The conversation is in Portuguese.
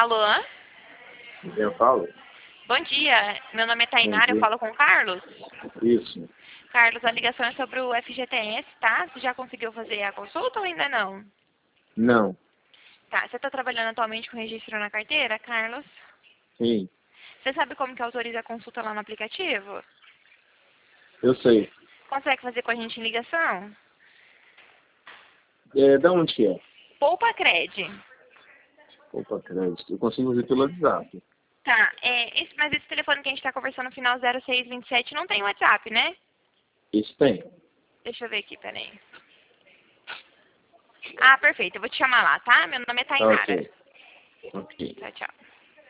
Alô? Eu falo? Bom dia, meu nome é Bom Tainara, eu dia. falo com o Carlos. Isso. Carlos, a ligação é sobre o FGTS, tá? Você já conseguiu fazer a consulta ou ainda não? Não. Tá, você está trabalhando atualmente com registro na carteira, Carlos? Sim. Você sabe como que autoriza a consulta lá no aplicativo? Eu sei. Consegue fazer com a gente em ligação? Da onde que é? Poupa Cred. Opa, crédito. Eu consigo ver pelo WhatsApp. Tá, mas esse telefone que a gente está conversando no final 0627 não tem WhatsApp, né? Isso tem. Deixa eu ver aqui, peraí. Ah, perfeito, eu vou te chamar lá, tá? Meu nome é Tá Tainara. ok. Ok. Tchau, tchau.